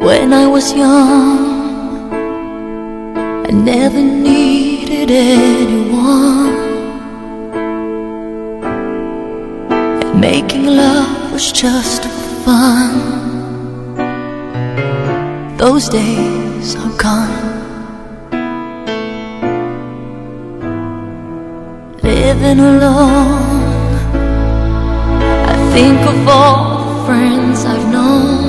When I was young, I never needed anyone, and making love was just fun. Those days are gone. Living alone, I think of all the friends I've known.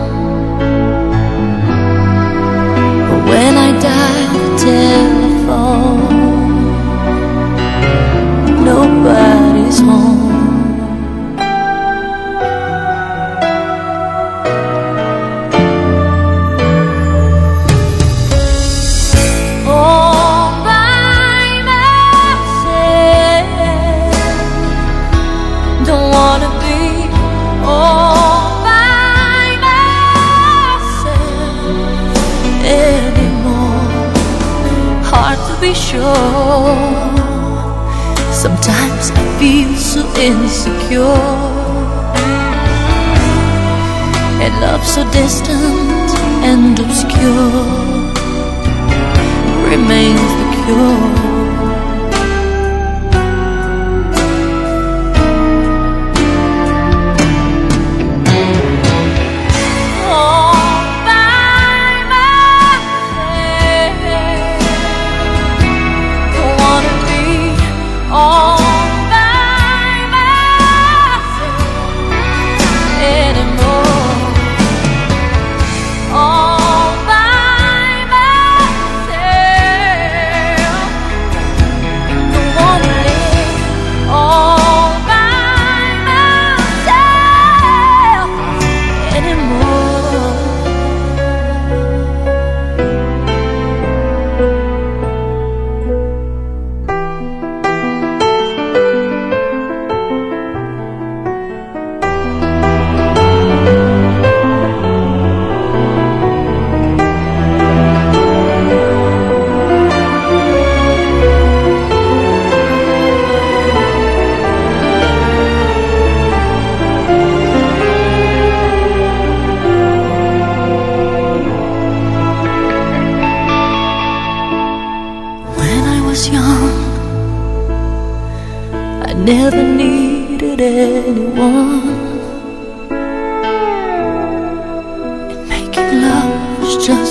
But when I dial the telephone, nobody's home. Be sure, sometimes I feel so insecure, and love so distant and obscure remains the cure. Young, I never needed anyone, and making love was just